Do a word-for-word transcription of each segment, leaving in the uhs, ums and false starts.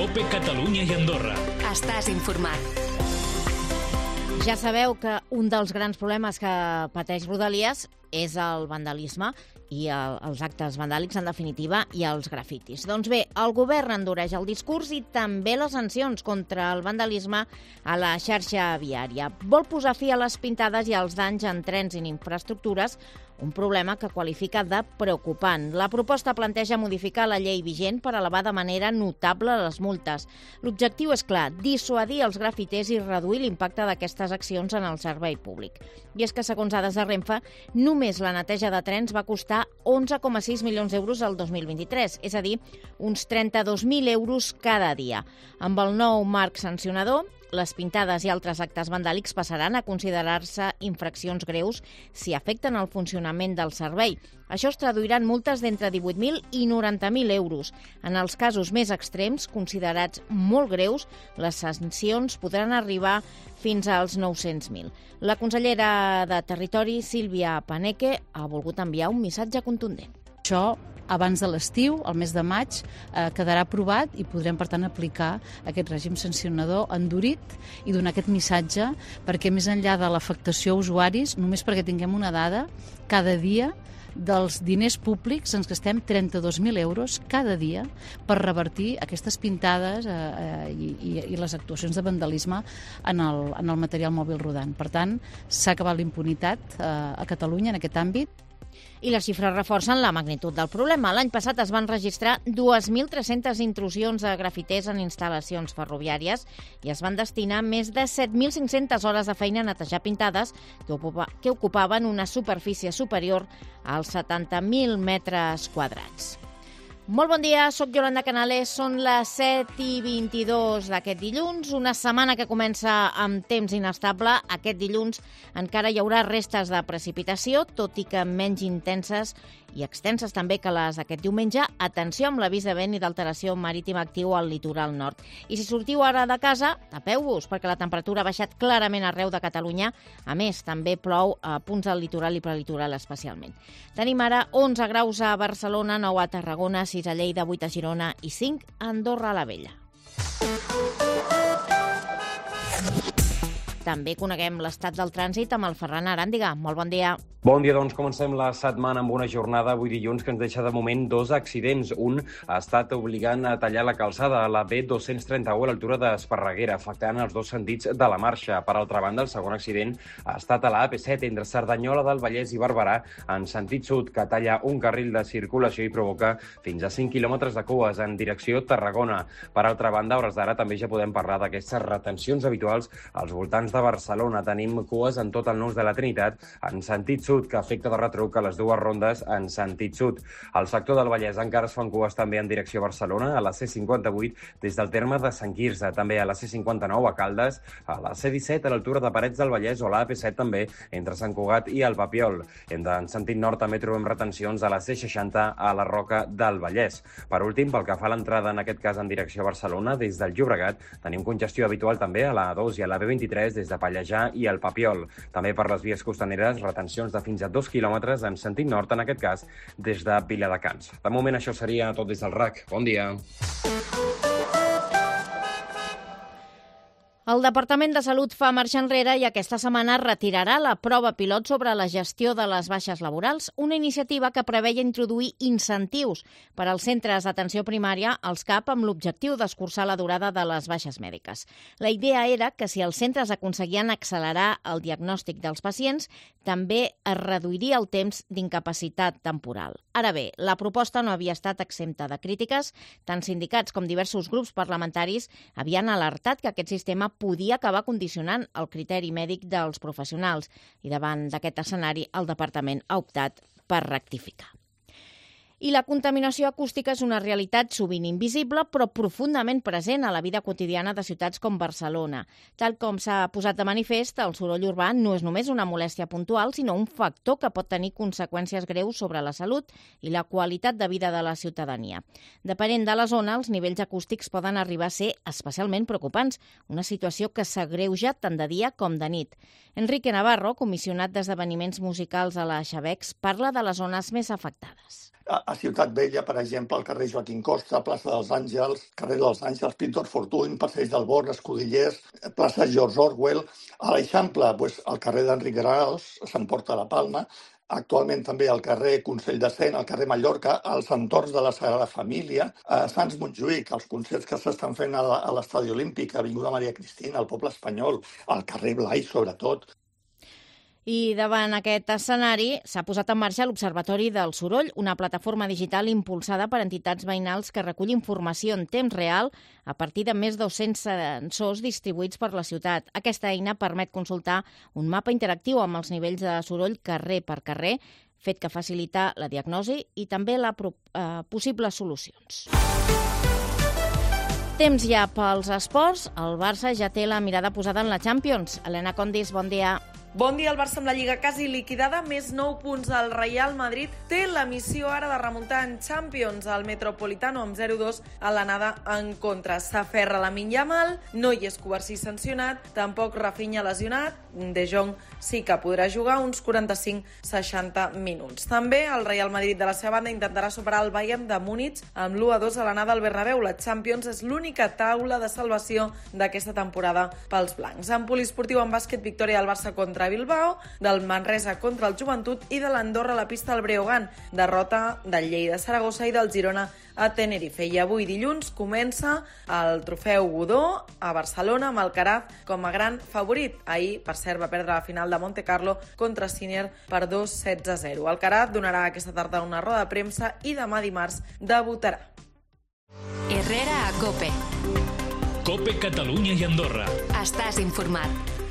COPE Catalunya i Andorra. Estàs informat. Ja sabeu que un dels grans problemes que pateix Rodalies és el vandalisme i el, els actes vandàlics, en definitiva, i els grafitis. Doncs bé, el govern endureix el discurs i també les sancions contra el vandalisme a la xarxa viària. Vol posar fi a les pintades i als danys en trens i en infraestructures, un problema que qualifica de preocupant. La proposta planteja modificar la llei vigent per elevar de manera notable les multes. L'objectiu és clar, dissuadir els grafiters i reduir l'impacte d'aquestes accions en el servei públic. I és que, segons dades de Renfe, només la neteja de trens va costar onze coma sis milions d'euros el dos mil vint-i-tres, és a dir, uns trenta-dos mil euros cada dia. Amb el nou marc sancionador, les pintades i altres actes vandàlics passaran a considerar-se infraccions greus si afecten el funcionament del servei. Això es traduirà en multes d'entre divuit mil i noranta mil euros. En els casos més extrems, considerats molt greus, les sancions podran arribar fins als nou-cents mil. La consellera de Territori, Sílvia Paneque, ha volgut enviar un missatge contundent. Això, abans de l'estiu, al mes de maig, eh, quedarà aprovat i podrem, per tant, aplicar aquest règim sancionador endurit i donar aquest missatge perquè, més enllà de l'afectació a usuaris, només perquè tinguem una dada, cada dia dels diners públics ens gastem trenta-dos mil euros cada dia per revertir aquestes pintades eh, eh, i, i les actuacions de vandalisme en el, en el material mòbil rodant. Per tant, s'ha acabat la impunitat eh, a Catalunya en aquest àmbit. I les xifres reforcen la magnitud del problema. L'any passat es van registrar dues mil tres-centes intrusions de grafiters en instal·lacions ferroviàries i es van destinar més de set mil cinc-centes hores de feina a netejar pintades que, ocupa, que ocupaven una superfície superior als setanta mil metres quadrats. Molt bon dia, soc Yolanda Canales, són les set i vint-i-dos d'aquest dilluns, una setmana que comença amb temps inestable. Aquest dilluns encara hi haurà restes de precipitació, tot i que menys intenses i extenses també que les d'aquest diumenge. Atenció amb l'avís de vent i d'alteració marítima actiu al litoral nord. I si sortiu ara de casa, tapeu-vos, perquè la temperatura ha baixat clarament arreu de Catalunya. A més, també plou a punts del litoral i prelitoral especialment. Tenim ara onze graus a Barcelona, nou a Tarragona, sis a Lleida, vuit a Girona i cinc a Andorra la Vella. També coneguem l'estat del trànsit amb el Ferran Aràndiga. Molt bon dia. Bon dia, doncs comencem la setmana amb una jornada avui dilluns que ens deixa de moment dos accidents. Un ha estat obligant a tallar la calçada a la B dos-cents trenta-u a l'altura d'Esparreguera, afectant els dos sentits de la marxa. Per altra banda, el segon accident ha estat a la A P set entre Cerdanyola del Vallès i Barberà en sentit sud, que talla un carril de circulació i provoca fins a cinc quilòmetres de cues en direcció Tarragona. Per altra banda, a hores d'ara també ja podem parlar d'aquestes retencions habituals als voltants de Barcelona. Tenim cues en tot el nus de la Trinitat en sentit sud, que afecta de retruc a les dues rondes en sentit sud. Al sector del Vallès encara es fan cues també en direcció a Barcelona, a la C cinquanta-vuit des del terme de Sant Quirze, també a la C cinquanta-nou a Caldes, a la C disset a l'altura de Parets del Vallès o a la A P set també entre Sant Cugat i el Papiol. En sentit nord també trobem retencions a la C seixanta a la Roca del Vallès. Per últim, pel que fa a l'entrada, en aquest cas en direcció a Barcelona, des del Llobregat, tenim congestió habitual també a la A dos i a la B vint-i-tres des de Pallejà i el Papiol. També per les vies costaneres, retencions de fins a dos quilòmetres en sentit nord, en aquest cas, des de Viladecans. De moment això seria tot des del R A C. Bon dia. El Departament de Salut fa marxa enrere i aquesta setmana retirarà la prova pilot sobre la gestió de les baixes laborals, una iniciativa que preveia introduir incentius per als centres d'atenció primària, als C A P, amb l'objectiu d'escurçar la durada de les baixes mèdiques. La idea era que si els centres aconseguien accelerar el diagnòstic dels pacients, també es reduiria el temps d'incapacitat temporal. Ara bé, la proposta no havia estat exempta de crítiques. Tant sindicats com diversos grups parlamentaris havien alertat que aquest sistema podia acabar condicionant el criteri mèdic dels professionals i davant d'aquest escenari el departament ha optat per rectificar. I la contaminació acústica és una realitat sovint invisible però profundament present a la vida quotidiana de ciutats com Barcelona. Tal com s'ha posat de manifest, el soroll urbà no és només una molèstia puntual, sinó un factor que pot tenir conseqüències greus sobre la salut i la qualitat de vida de la ciutadania. Depenent de la zona, els nivells acústics poden arribar a ser especialment preocupants, una situació que s'agreuja tant de dia com de nit. Enrique Navarro, comissionat d'esdeveniments musicals a la Xavex, parla de les zones més afectades. A Ciutat Vella, per exemple, el carrer Joaquim Costa, plaça dels Àngels, carrer dels Àngels, Pintor Fortuny, passeig del Born, Escudellers, plaça George Orwell. A l'Eixample, doncs, el carrer d'Enric Granados, s'emporta la Palma. Actualment també al carrer Consell de Cent, al carrer Mallorca, als entorns de la Sagrada Família, a Sants Montjuïc, els concerts que s'estan fent a l'Estadi Olímpic, a Avinguda Maria Cristina, al Poble Espanyol, al carrer Blai, sobretot. I davant aquest escenari s'ha posat en marxa l'Observatori del Soroll, una plataforma digital impulsada per entitats veïnals que recull informació en temps real a partir de més de dos-cents sensors distribuïts per la ciutat. Aquesta eina permet consultar un mapa interactiu amb els nivells de soroll carrer per carrer, fet que facilita la diagnosi i també les eh, possibles solucions. Temps ja pels esports. El Barça ja té la mirada posada en la Champions. Helena Condis, bon dia. Bon dia, el Barça amb la Lliga quasi liquidada, més nou punts al Real Madrid. Té la missió ara de remuntar en Champions al Metropolitano amb zero dos a l'anada en contra. S'aferra Lamine Yamal, no hi és Covarsí sancionat, tampoc Rafinha lesionat, De Jong sí que podrà jugar uns quaranta-cinc a seixanta minuts. També el Real Madrid de la seva banda intentarà superar el Bayern de Múnich amb l'u a dos a l'anada al Bernabéu. La Champions és l'única taula de salvació d'aquesta temporada pels blancs. En poliesportiu, en bàsquet, victòria del Barça contra Bilbao, del Manresa contra el Joventut i de l'Andorra a la pista al Breogán, derrota del Lleida Saragossa i del Girona a Tenerife. I avui dilluns comença el trofeu Godó a Barcelona amb Alcaraz com a gran favorit. Ahir, per cert, va perdre la final de Monte Carlo contra Sinner per dos setze a zero. Alcaraz donarà aquesta tarda una roda de premsa i demà dimarts debutarà. Herrera a COPE. COPE Catalunya i Andorra. Estàs informat.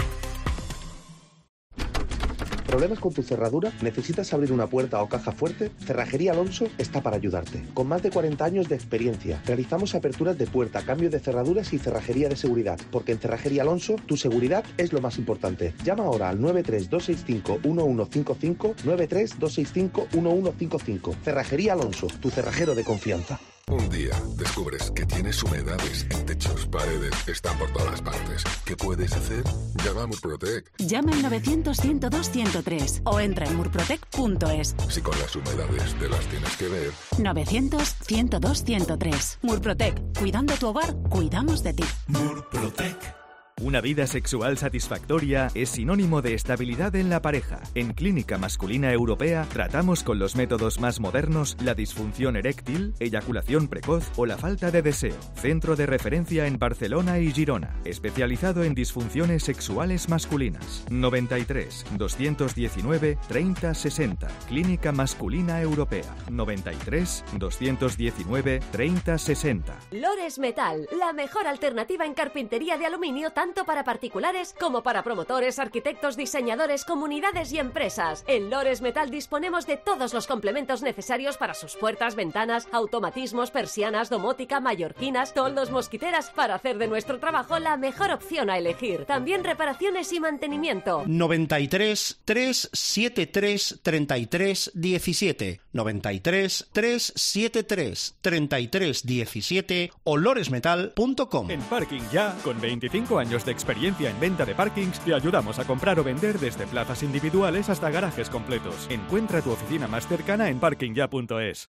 ¿Problemas con tu cerradura? ¿Necesitas abrir una puerta o caja fuerte? Cerrajería Alonso está para ayudarte. Con más de cuarenta años de experiencia, realizamos aperturas de puerta, cambio de cerraduras y cerrajería de seguridad. Porque en Cerrajería Alonso, tu seguridad es lo más importante. Llama ahora al nueve tres dos seis cinco uno uno cinco cinco, nueve tres dos seis cinco uno uno cinco cinco. Cerrajería Alonso, tu cerrajero de confianza. Un día descubres que tienes humedades en techos, paredes, están por todas partes. ¿Qué puedes hacer? Llama a Murprotec. Llama al novecientos ciento dos ciento tres o entra en murprotec punto es. Si con las humedades te las tienes que ver. novecientos ciento dos ciento tres. Murprotec. Cuidando tu hogar, cuidamos de ti. Murprotec. Una vida sexual satisfactoria es sinónimo de estabilidad en la pareja. En Clínica Masculina Europea tratamos con los métodos más modernos la disfunción eréctil, eyaculación precoz o la falta de deseo. Centro de referencia en Barcelona y Girona, especializado en disfunciones sexuales masculinas. noventa y tres, doscientos diecinueve, treinta sesenta. Clínica Masculina Europea. noventa y tres, doscientos diecinueve, treinta sesenta. Lores Metal, la mejor alternativa en carpintería de aluminio tanto para particulares como para promotores, arquitectos, diseñadores, comunidades y empresas. En Lores Metal disponemos de todos los complementos necesarios para sus puertas, ventanas, automatismos, persianas, domótica, mallorquinas, toldos, mosquiteras, para hacer de nuestro trabajo la mejor opción a elegir. También reparaciones y mantenimiento. noventa y tres, trescientos setenta y tres, treinta y tres diecisiete. noventa y tres, trescientos setenta y tres, treinta y tres diecisiete o loresmetal punto com. En Parking Ya, con veinticinco años de experiencia en venta de parkings, te ayudamos a comprar o vender desde plazas individuales hasta garajes completos. Encuentra tu oficina más cercana en parking ya punto es.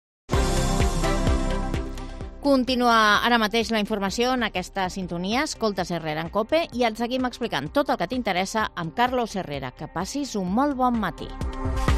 Continua ara mateix la informació en aquesta sintonia. Escoltes Herrera en COPE i et seguim explicant tot el que t'interessa amb Carlos Herrera. Que passis un molt bon matí.